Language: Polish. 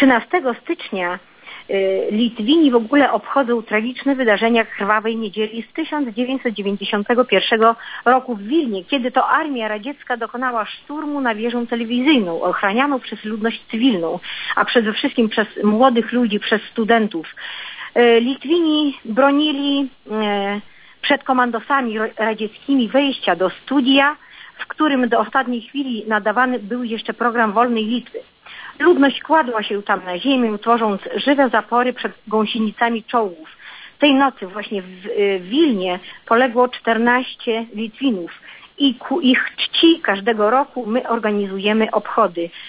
13 stycznia Litwini w ogóle obchodzą tragiczne wydarzenia Krwawej Niedzieli z 1991 roku w Wilnie, kiedy to armia radziecka dokonała szturmu na wieżę telewizyjną, ochranianą przez ludność cywilną, a przede wszystkim przez młodych ludzi, przez studentów. Litwini bronili przed komandosami radzieckimi wejścia do studia, w którym do ostatniej chwili nadawany był jeszcze program Wolnej Litwy. Ludność kładła się tam na ziemię, tworząc żywe zapory przed gąsienicami czołgów. Tej nocy właśnie w Wilnie poległo 14 Litwinów i ku ich czci każdego roku my organizujemy obchody.